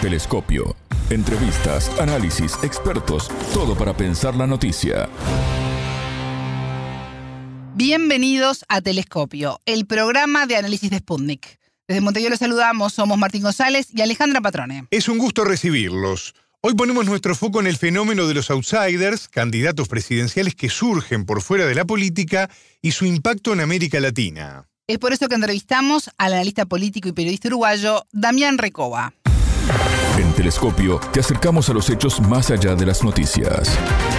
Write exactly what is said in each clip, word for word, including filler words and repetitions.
Telescopio. Entrevistas, análisis, expertos, todo para pensar la noticia. Bienvenidos a Telescopio, el programa de análisis de Sputnik. Desde Montevideo los saludamos, somos Martín González y Alejandra Patrone. Es un gusto recibirlos. Hoy ponemos nuestro foco en el fenómeno de los outsiders, candidatos presidenciales que surgen por fuera de la política y su impacto en América Latina. Es por eso que entrevistamos al analista político y periodista uruguayo Damián Recoba. En Telescopio te acercamos a los hechos más allá de las noticias.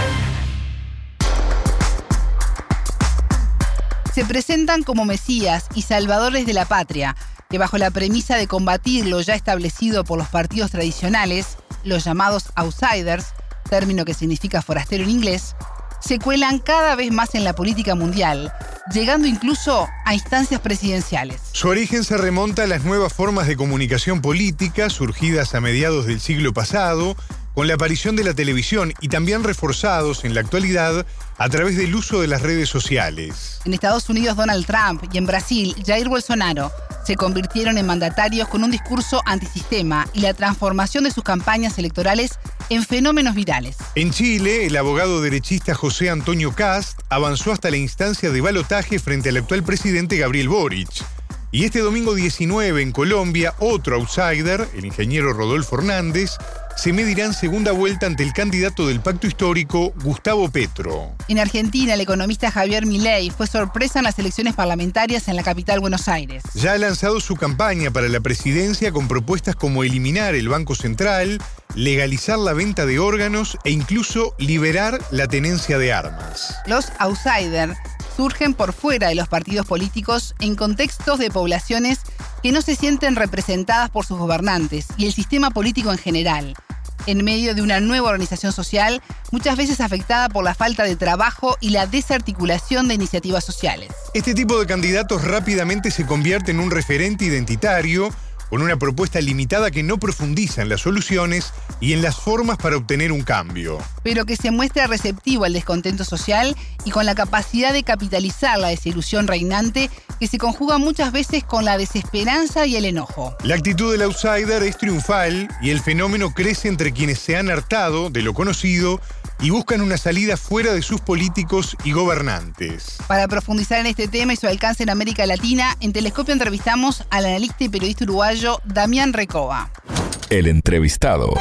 Se presentan como mesías y salvadores de la patria, que bajo la premisa de combatir lo ya establecido por los partidos tradicionales, los llamados outsiders, término que significa forastero en inglés, se cuelan cada vez más en la política mundial, llegando incluso a instancias presidenciales. Su origen se remonta a las nuevas formas de comunicación política surgidas a mediados del siglo pasado, con la aparición de la televisión y también reforzados en la actualidad a través del uso de las redes sociales. En Estados Unidos, Donald Trump, y en Brasil, Jair Bolsonaro, se convirtieron en mandatarios con un discurso antisistema y la transformación de sus campañas electorales en fenómenos virales. En Chile, el abogado derechista José Antonio Kast avanzó hasta la instancia de balotaje frente al actual presidente Gabriel Boric. Y este domingo diecinueve en Colombia, otro outsider, el ingeniero Rodolfo Hernández, se medirá en segunda vuelta ante el candidato del pacto histórico, Gustavo Petro. En Argentina, el economista Javier Milei fue sorpresa en las elecciones parlamentarias en la capital Buenos Aires. Ya ha lanzado su campaña para la presidencia con propuestas como eliminar el Banco Central, legalizar la venta de órganos e incluso liberar la tenencia de armas. Los outsiders surgen por fuera de los partidos políticos en contextos de poblaciones que no se sienten representadas por sus gobernantes y el sistema político en general, en medio de una nueva organización social, muchas veces afectada por la falta de trabajo y la desarticulación de iniciativas sociales. Este tipo de candidatos rápidamente se convierte en un referente identitario, con una propuesta limitada que no profundiza en las soluciones y en las formas para obtener un cambio. Pero que se muestra receptivo al descontento social y con la capacidad de capitalizar la desilusión reinante que se conjuga muchas veces con la desesperanza y el enojo. La actitud del outsider es triunfal y el fenómeno crece entre quienes se han hartado de lo conocido y buscan una salida fuera de sus políticos y gobernantes. Para profundizar en este tema y su alcance en América Latina, en Telescopio entrevistamos al analista y periodista uruguayo Damián Recoba. El entrevistado.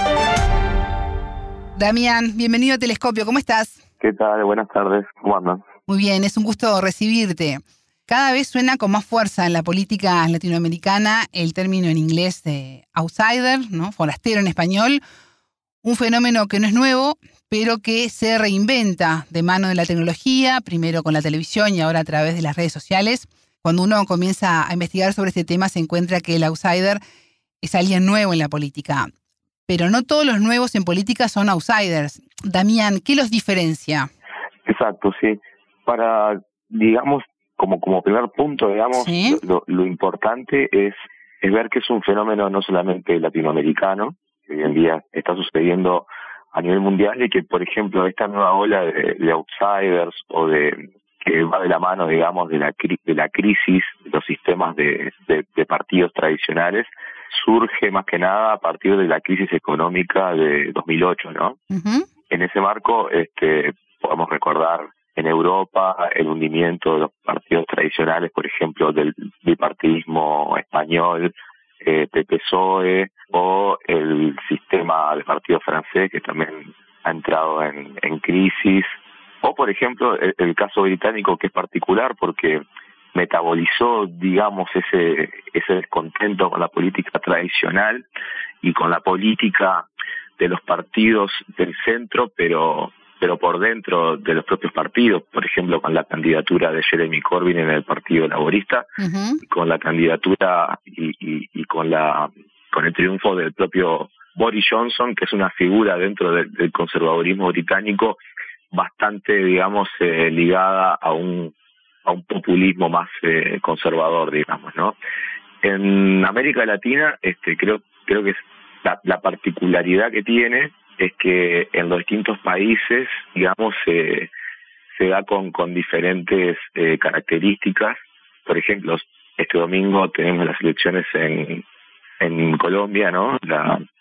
Damián, bienvenido a Telescopio, ¿cómo estás? ¿Qué tal? Buenas tardes, ¿cómo andan? Muy bien, es un gusto recibirte. Cada vez suena con más fuerza en la política latinoamericana el término en inglés de outsider, ¿no? Forastero en español, un fenómeno que no es nuevo, pero que se reinventa de mano de la tecnología, primero con la televisión y ahora a través de las redes sociales. Cuando uno comienza a investigar sobre este tema, se encuentra que el outsider es alguien nuevo en la política. Pero no todos los nuevos en política son outsiders. Damián, ¿qué los diferencia? Exacto, sí. Para, digamos, como, como primer punto, digamos, ¿Sí? lo, lo importante es, es ver que es un fenómeno no solamente latinoamericano, que hoy en día está sucediendo a nivel mundial y que, por ejemplo, esta nueva ola de, de outsiders o de que va de la mano, digamos, de la cri- de la crisis de los sistemas de, de, de partidos tradicionales, surge más que nada a partir de la crisis económica de dos mil ocho, ¿no? Uh-huh. En ese marco, este, podemos recordar en Europa el hundimiento de los partidos tradicionales, por ejemplo, del bipartidismo español, eh, P P S O E, o el sistema de partido francés, que también ha entrado en, en crisis, o, por ejemplo, el, el caso británico, que es particular porque metabolizó, digamos, ese ese descontento con la política tradicional y con la política de los partidos del centro, pero pero por dentro de los propios partidos, por ejemplo, con la candidatura de Jeremy Corbyn en el Partido Laborista, Uh-huh. con la candidatura y, y, y con la con el triunfo del propio Boris Johnson, que es una figura dentro de, del conservadurismo británico bastante, digamos, eh, ligada a un a un populismo más eh, conservador, digamos, ¿no? En América Latina, este, creo creo que es la, la particularidad que tiene es que en los distintos países, digamos, eh, se da con con diferentes eh, características. Por ejemplo, este domingo tenemos las elecciones en en Colombia, ¿no? La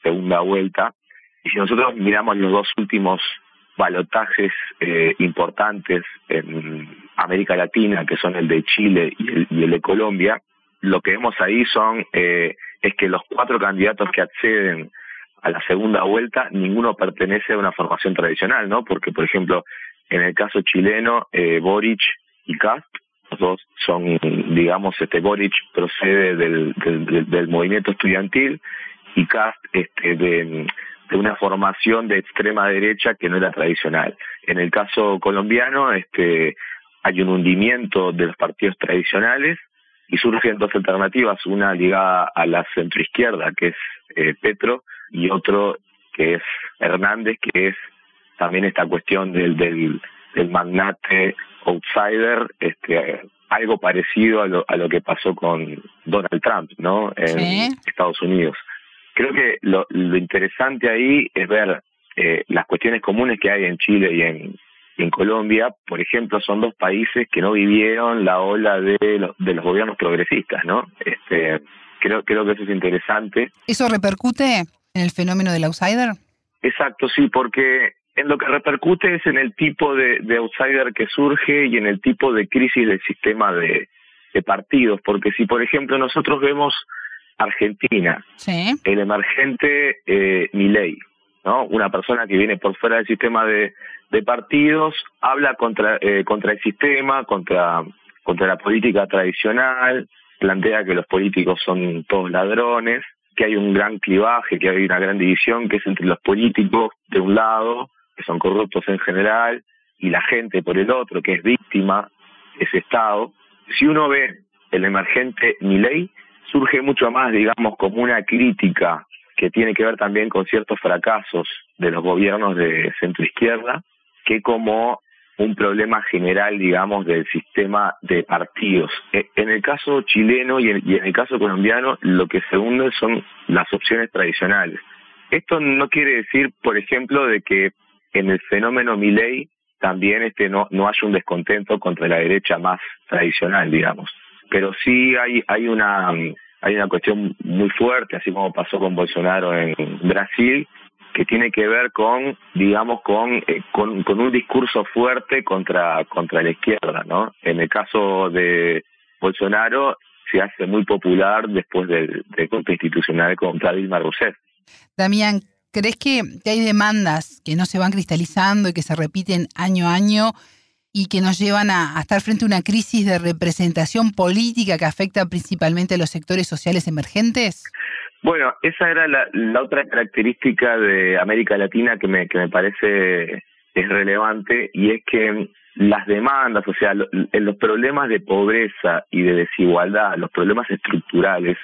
segunda vuelta. Y si nosotros miramos los dos últimos balotajes eh, importantes en América Latina, que son el de Chile y el, y el de Colombia, lo que vemos ahí son eh, es que los cuatro candidatos que acceden a la segunda vuelta, ninguno pertenece a una formación tradicional, ¿no? Porque, por ejemplo, en el caso chileno, eh, Boric y Kast, los dos son, digamos, este Boric procede del, del, del movimiento estudiantil y Kast este, de, de una formación de extrema derecha que no era tradicional. En el caso colombiano, este, hay un hundimiento de los partidos tradicionales y surgen dos alternativas, una ligada a la centroizquierda, que es eh, Petro, y otro que es Hernández, que es también esta cuestión del, del, del magnate outsider, este, algo parecido a lo, a lo que pasó con Donald Trump, ¿no? En sí. Estados Unidos. Creo que lo, lo interesante ahí es ver eh, las cuestiones comunes que hay en Chile y en, y en Colombia. Por ejemplo, son dos países que no vivieron la ola de los, de los gobiernos progresistas, ¿no? Este, creo, creo que eso es interesante. ¿Eso repercute en el fenómeno del outsider? Exacto, sí, porque en lo que repercute es en el tipo de, de outsider que surge y en el tipo de crisis del sistema de, de partidos. Porque si, por ejemplo, nosotros vemos Argentina, sí. el emergente eh, Milei, ¿no? Una persona que viene por fuera del sistema de, de partidos, habla contra eh, contra el sistema, contra contra la política tradicional, plantea que los políticos son todos ladrones, que hay un gran clivaje, que hay una gran división, que es entre los políticos de un lado, que son corruptos en general, y la gente por el otro, que es víctima de ese Estado. Si uno ve el emergente Milei, surge mucho más, digamos, como una crítica que tiene que ver también con ciertos fracasos de los gobiernos de centroizquierda, que como un problema general, digamos, del sistema de partidos. En el caso chileno y en, y en el caso colombiano, lo que se hunde son las opciones tradicionales. Esto no quiere decir, por ejemplo, de que en el fenómeno Milei también este no, no haya un descontento contra la derecha más tradicional, digamos. Pero sí hay, hay una... hay una cuestión muy fuerte, así como pasó con Bolsonaro en Brasil, que tiene que ver con, digamos, con eh, con, con un discurso fuerte contra contra la izquierda, ¿no? En el caso de Bolsonaro se hace muy popular después del, del golpe institucional contra Dilma Rousseff. Damián, ¿crees que hay demandas que no se van cristalizando y que se repiten año a año y que nos llevan a, a estar frente a una crisis de representación política que afecta principalmente a los sectores sociales emergentes? Bueno, esa era la, la otra característica de América Latina que me, que me parece es relevante, y es que las demandas, o sea, lo, los problemas de pobreza y de desigualdad, los problemas estructurales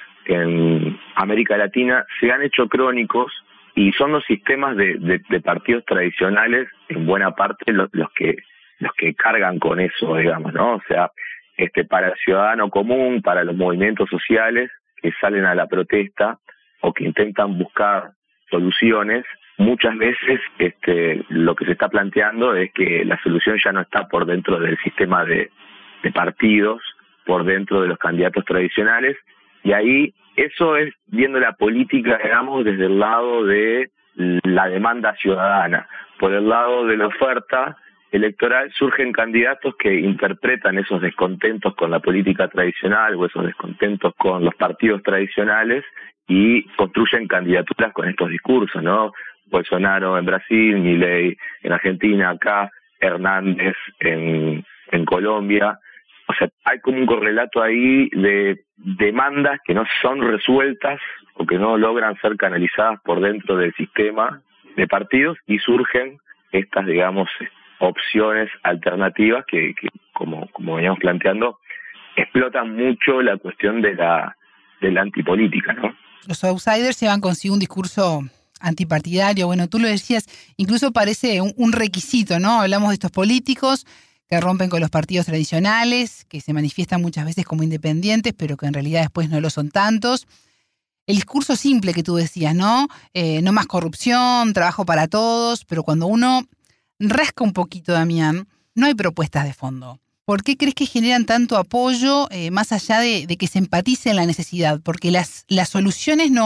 en América Latina se han hecho crónicos y son los sistemas de, de, de partidos tradicionales, en buena parte, los, los que los que cargan con eso, digamos, ¿no? O sea, este para el ciudadano común, para los movimientos sociales que salen a la protesta o que intentan buscar soluciones, muchas veces este lo que se está planteando es que la solución ya no está por dentro del sistema de, de partidos, por dentro de los candidatos tradicionales, y ahí eso es viendo la política, digamos, desde el lado de la demanda ciudadana. Por el lado de la oferta electoral surgen candidatos que interpretan esos descontentos con la política tradicional o esos descontentos con los partidos tradicionales y construyen candidaturas con estos discursos, ¿no? Bolsonaro en Brasil, Milei en Argentina, acá Hernández en, en Colombia. O sea, hay como un correlato ahí de demandas que no son resueltas o que no logran ser canalizadas por dentro del sistema de partidos, y surgen estas, digamos, opciones alternativas que, que como, como veníamos planteando, explotan mucho la cuestión de la, de la antipolítica, ¿no? Los outsiders llevan consigo un discurso antipartidario. Bueno, tú lo decías, incluso parece un, un requisito, ¿no? Hablamos de estos políticos que rompen con los partidos tradicionales, que se manifiestan muchas veces como independientes, pero que en realidad después no lo son tantos. El discurso simple que tú decías, ¿no? Eh, no más corrupción, trabajo para todos, pero cuando uno rasca un poquito, Damián, no hay propuestas de fondo. ¿Por qué crees que generan tanto apoyo, eh, más allá de, de que se empatice en la necesidad? Porque las, las soluciones no,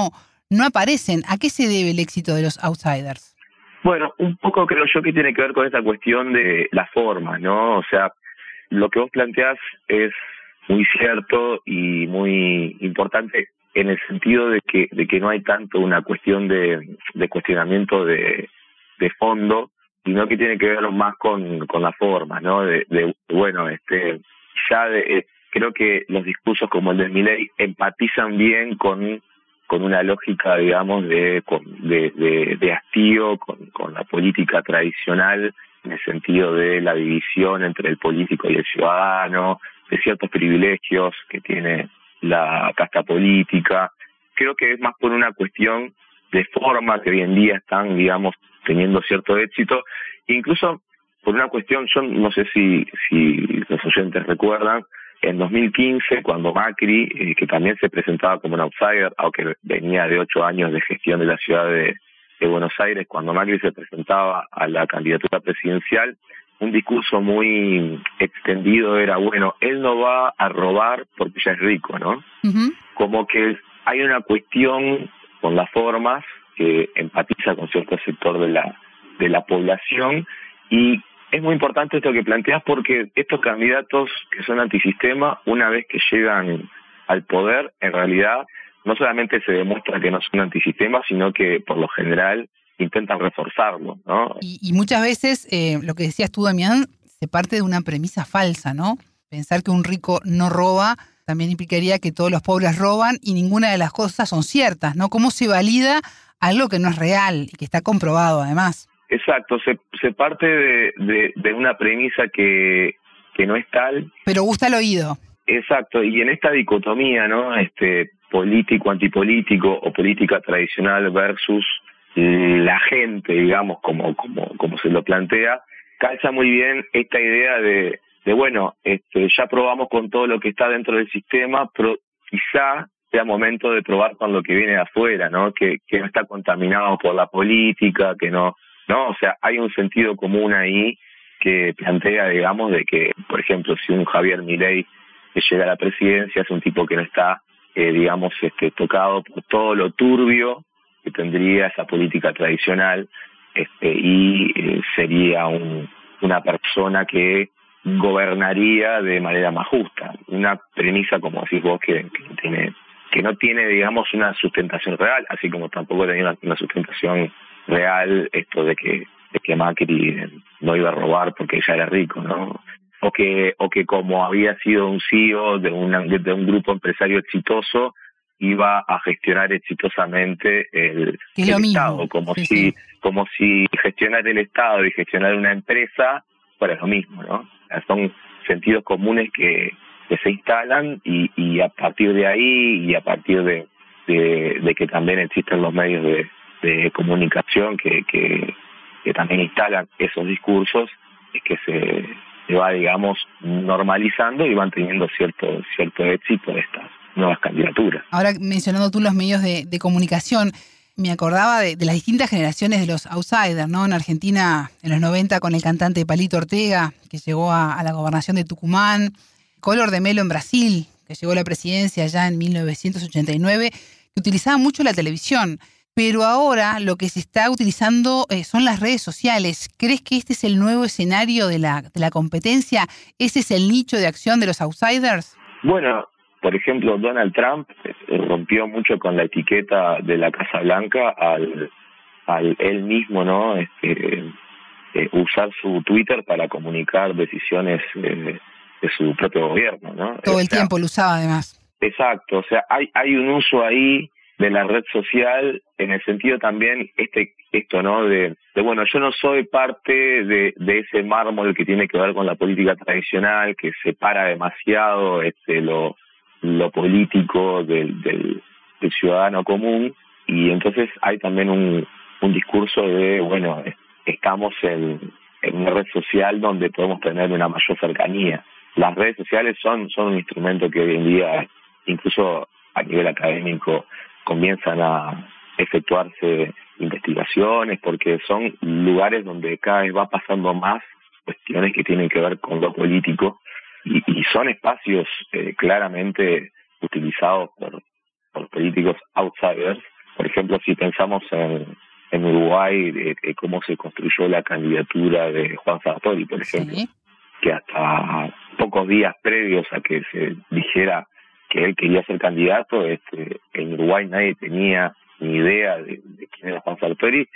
no aparecen. ¿A qué se debe el éxito de los outsiders? Bueno, un poco creo yo que tiene que ver con esta cuestión de las formas, ¿no? O sea, lo que vos planteás es muy cierto y muy importante en el sentido de que de que no hay tanto una cuestión de, de cuestionamiento de, de fondo, sino que tiene que ver más con, con la forma, ¿no? De, de bueno, este ya de, eh, creo que los discursos como el de Milei empatizan bien con con una lógica, digamos, de de, de, de hastío con, con la política tradicional, en el sentido de la división entre el político y el ciudadano, de ciertos privilegios que tiene la casta política. Creo que es más por una cuestión de forma que hoy en día están, digamos, teniendo cierto éxito, incluso por una cuestión, yo no sé si, si los oyentes recuerdan, en dos mil quince, cuando Macri, eh, que también se presentaba como un outsider, aunque venía de ocho años de gestión de la ciudad de, de Buenos Aires, cuando Macri se presentaba a la candidatura presidencial, un discurso muy extendido era, bueno, él no va a robar porque ya es rico, ¿no? Uh-huh. Como que hay una cuestión con las formas que empatiza con cierto sector de la de la población, y es muy importante esto que planteas porque estos candidatos que son antisistema, una vez que llegan al poder, en realidad no solamente se demuestra que no son antisistema, sino que por lo general intentan reforzarlo, ¿no? Y, y muchas veces, eh, lo que decías tú, Damián, se parte de una premisa falsa, ¿no? Pensar que un rico no roba también implicaría que todos los pobres roban y ninguna de las cosas son ciertas, ¿no? ¿Cómo se valida algo que no es real y que está comprobado además? Exacto, se, se parte de, de, de una premisa que, que no es tal. Pero gusta el oído. Exacto, y en esta dicotomía, ¿no? Este político, antipolítico o política tradicional versus la gente, digamos, como como como se lo plantea, calza muy bien esta idea de, de bueno, este ya probamos con todo lo que está dentro del sistema, pero quizá sea momento de probar con lo que viene de afuera, ¿no? Que, que no está contaminado por la política, que no... No, o sea, hay un sentido común ahí que plantea, digamos, de que, por ejemplo, si un Javier Milei que llega a la presidencia es un tipo que no está, eh, digamos, este, tocado por todo lo turbio que tendría esa política tradicional, este, y eh, sería un, una persona que gobernaría de manera más justa. Una premisa, como decís vos, que, que no tiene, que no tiene, digamos, una sustentación real, así como tampoco tenía una, una sustentación real esto de que de que Macri no iba a robar porque ya era rico, ¿no? O que o que como había sido un C E O de, una, de un grupo empresario exitoso, iba a gestionar exitosamente el, el Estado, como sí, si sí. como si gestionar el Estado y gestionar una empresa fuera lo mismo, ¿no? O sea, son sentidos comunes que, que se instalan y, y a partir de ahí y a partir de, de, de que también existen los medios de de comunicación que, que, que también instalan esos discursos, es que se, se va, digamos, normalizando y van teniendo cierto cierto éxito estas nuevas candidaturas. Ahora, mencionando tú los medios de, de comunicación, me acordaba de, de las distintas generaciones de los outsiders, ¿no? En Argentina, en los noventa, con el cantante Palito Ortega, que llegó a, a la gobernación de Tucumán, Collor de Mello en Brasil, que llegó a la presidencia ya en mil novecientos ochenta y nueve, que utilizaba mucho la televisión. Pero ahora lo que se está utilizando eh, son las redes sociales. ¿Crees que este es el nuevo escenario de la, de la competencia? ¿Ese es el nicho de acción de los outsiders? Bueno, por ejemplo, Donald Trump rompió mucho con la etiqueta de la Casa Blanca al, al él mismo, ¿no? Este, eh, usar su Twitter para comunicar decisiones eh, de su propio gobierno, ¿no? Todo o el sea, tiempo lo usaba además. Exacto, o sea, hay hay un uso ahí de la red social, en el sentido también, este esto no de, de bueno, yo no soy parte de, de ese mármol que tiene que ver con la política tradicional, que separa demasiado este lo, lo político del, del, del ciudadano común, y entonces hay también un, un discurso de, bueno, estamos en, en una red social donde podemos tener una mayor cercanía. Las redes sociales son, son un instrumento que hoy en día, incluso a nivel académico, comienzan a efectuarse investigaciones, porque son lugares donde cada vez va pasando más cuestiones que tienen que ver con lo político, y, y son espacios eh, claramente utilizados por, por políticos outsiders Por ejemplo, si pensamos en, en Uruguay, de, de cómo se construyó la candidatura de Juan Sartori, por ejemplo, sí. que hasta pocos días previos a que se dijera que él quería ser candidato, este, en Uruguay nadie tenía ni idea de, de quién era Juan Sartori,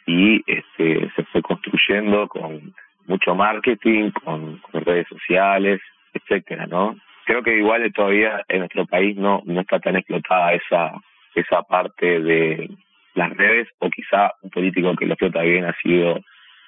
y este, se fue construyendo con mucho marketing, con, con redes sociales, etcétera, ¿no? Creo que igual todavía en nuestro país no no está tan explotada esa esa parte de las redes, o quizá un político que lo explota bien ha sido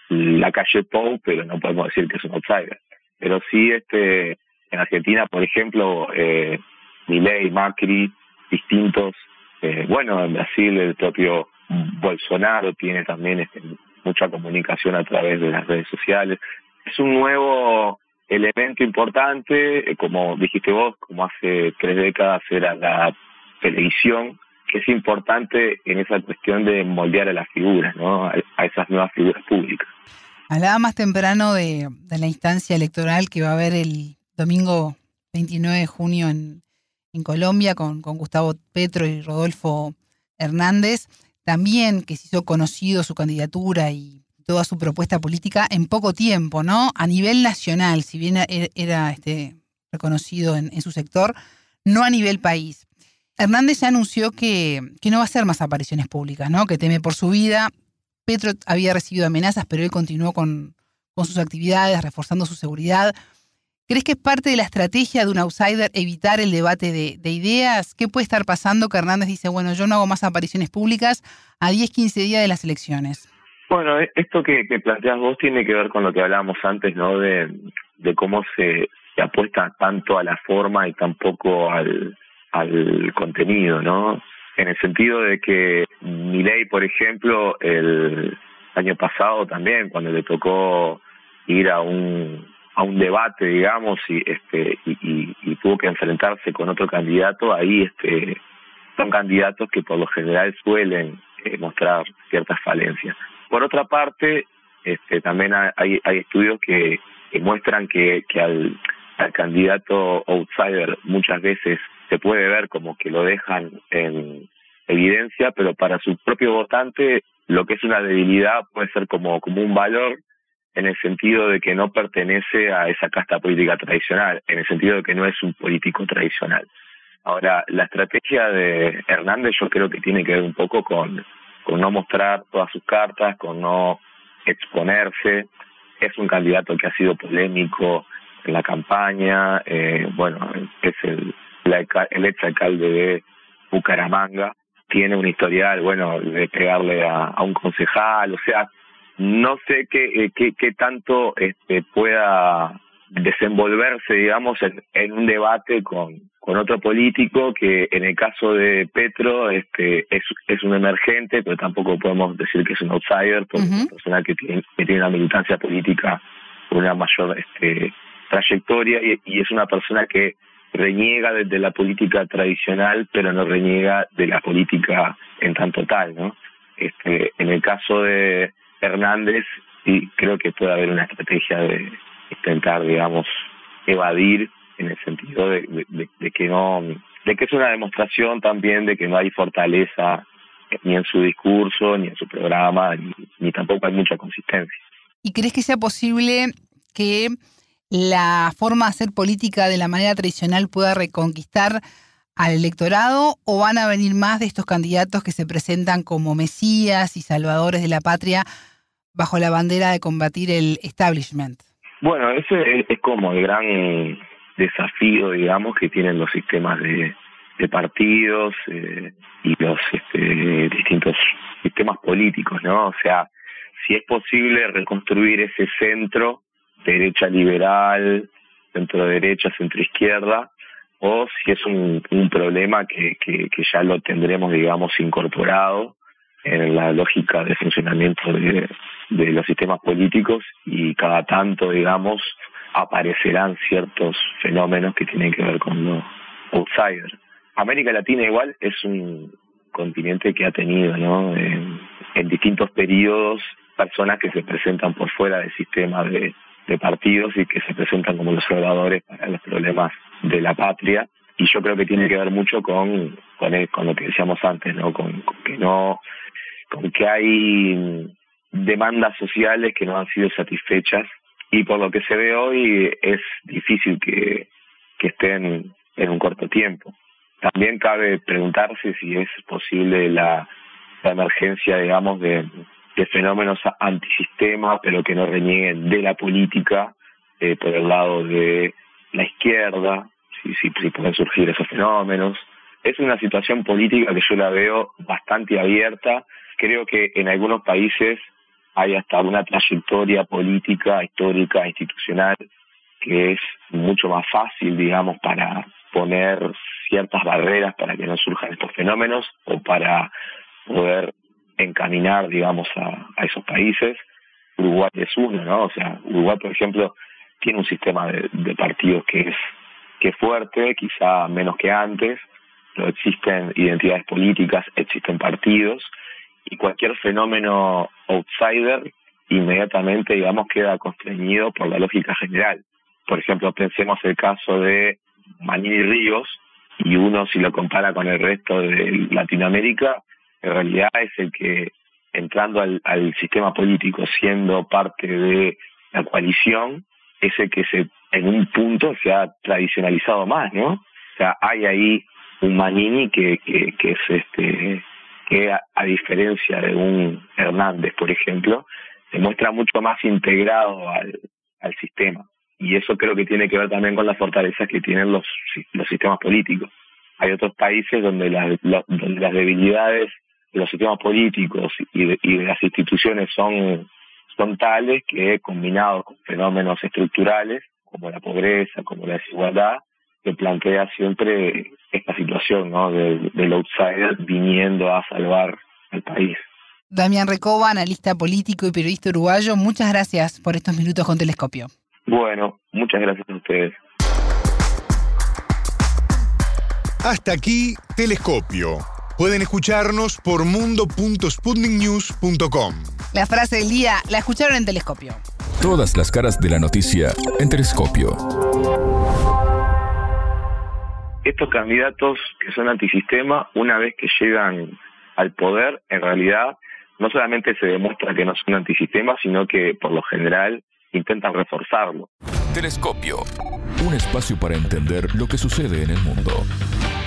la calle Pou, pero no podemos decir que es un outsider. Pero sí, este en Argentina, por ejemplo, eh, Milei, Macri, distintos, eh, bueno, en Brasil el propio Bolsonaro tiene también este, mucha comunicación a través de las redes sociales. Es un nuevo elemento importante, eh, como dijiste vos, como hace tres décadas era la televisión, que es importante en esa cuestión de moldear a las figuras, ¿no? A, a esas nuevas figuras públicas. Hablaba más temprano de, de la instancia electoral que va a haber el domingo veintinueve de junio en, en Colombia con, con Gustavo Petro y Rodolfo Hernández. También que se hizo conocido su candidatura y toda su propuesta política en poco tiempo, ¿no? A nivel nacional, si bien era, era este, reconocido en, en su sector, no a nivel país. Hernández ya anunció que, que no va a hacer más apariciones públicas, ¿no? Que teme por su vida. Petro había recibido amenazas, pero él continuó con, con sus actividades, reforzando su seguridad. ¿Crees que es parte de la estrategia de un outsider evitar el debate de, de ideas? ¿Qué puede estar pasando que Hernández dice, bueno, yo no hago más apariciones públicas a diez, quince días de las elecciones? Bueno, esto que, que planteas vos tiene que ver con lo que hablábamos antes, ¿no? De, de cómo se, se apuesta tanto a la forma y tampoco al, al contenido, ¿no? En el sentido de que Milei, por ejemplo, el año pasado también, cuando le tocó ir a un a un debate, digamos, y este y, y, y tuvo que enfrentarse con otro candidato, ahí este son candidatos que por lo general suelen eh, mostrar ciertas falencias. Por otra parte, este también hay hay estudios que, que muestran que, que al, al candidato outsider muchas veces se puede ver como que lo dejan en evidencia, pero para su propio votante lo que es una debilidad puede ser como, como un valor, en el sentido de que no pertenece a esa casta política tradicional, en el sentido de que no es un político tradicional. Ahora, la estrategia de Hernández yo creo que tiene que ver un poco con, con no mostrar todas sus cartas, con no exponerse. Es un candidato que ha sido polémico en la campaña, eh, bueno, es el, la, el ex alcalde de Bucaramanga, tiene un historial, bueno, de pegarle a, a un concejal, o sea, no sé qué, qué, qué tanto este, pueda desenvolverse, digamos, en, en un debate con, con otro político que en el caso de Petro este, es, es un emergente, pero tampoco podemos decir que es un outsider, porque uh-huh. es una persona que tiene, que tiene una militancia política con una mayor este, trayectoria y, y es una persona que reniega desde la política tradicional, pero no reniega de la política en tanto tal, ¿no? Este, en el caso de Hernández, sí, creo que puede haber una estrategia de intentar, digamos, evadir en el sentido de, de, de, de que no, de que es una demostración también de que no hay fortaleza ni en su discurso, ni en su programa, ni, ni tampoco hay mucha consistencia. ¿Y crees que sea posible que la forma de hacer política de la manera tradicional pueda reconquistar al electorado, o van a venir más de estos candidatos que se presentan como mesías y salvadores de la patria bajo la bandera de combatir el establishment? Bueno, ese es, es como el gran desafío, digamos, que tienen los sistemas de, de partidos eh, y los este, distintos sistemas políticos, ¿no? O sea, si es posible reconstruir ese centro, derecha liberal, centro derecha, centro izquierda, o si es un, un problema que, que, que ya lo tendremos, digamos, incorporado en la lógica de funcionamiento de, de los sistemas políticos, y cada tanto, digamos, aparecerán ciertos fenómenos que tienen que ver con los outsiders. América Latina igual es un continente que ha tenido, ¿no?, en, en distintos periodos personas que se presentan por fuera del sistema de, de partidos y que se presentan como los salvadores para los problemas de la patria, y yo creo que tiene que ver mucho con con, el, con lo que decíamos antes, ¿no? Con, con que no con que hay demandas sociales que no han sido satisfechas, y por lo que se ve hoy es difícil que, que estén en un corto tiempo. También cabe preguntarse si es posible la, la emergencia, digamos, de, de fenómenos antisistema, pero que no renieguen de la política, eh, por el lado de la izquierda, si, si, si pueden surgir esos fenómenos. Es una situación política que yo la veo bastante abierta. Creo que en algunos países hay hasta una trayectoria política, histórica, institucional, que es mucho más fácil, digamos, para poner ciertas barreras para que no surjan estos fenómenos o para poder encaminar, digamos, a, a esos países. Uruguay es uno, ¿no? O sea, Uruguay, por ejemplo, tiene un sistema de, de partidos que es, que es fuerte, quizá menos que antes, pero existen identidades políticas, existen partidos, y cualquier fenómeno outsider inmediatamente, digamos, queda constreñido por la lógica general. Por ejemplo, pensemos el caso de Manini Ríos, y uno, si lo compara con el resto de Latinoamérica, en realidad es el que, entrando al, al sistema político, siendo parte de la coalición, es el que se, en un punto se ha tradicionalizado más, ¿no? O sea, hay ahí un Manini que, que, que es este que a, a diferencia de un Hernández, por ejemplo, se muestra mucho más integrado al, al sistema. Y eso creo que tiene que ver también con las fortalezas que tienen los, los sistemas políticos. Hay otros países donde, la, la, donde las debilidades de los sistemas políticos y de, y de las instituciones son, son tales que, combinados con fenómenos estructurales, como la pobreza, como la desigualdad, que plantea siempre esta situación, ¿no?, del, del outsider viniendo a salvar al país. Damián Recoba, analista político y periodista uruguayo, muchas gracias por estos minutos con Telescopio. Bueno, muchas gracias a ustedes. Hasta aquí Telescopio. Pueden escucharnos por mundo punto sputnik news punto com. La frase del día la escucharon en Telescopio. Todas las caras de la noticia en Telescopio. Estos candidatos que son antisistema, una vez que llegan al poder, en realidad no solamente se demuestra que no son antisistema, sino que por lo general intentan reforzarlo. Telescopio, un espacio para entender lo que sucede en el mundo.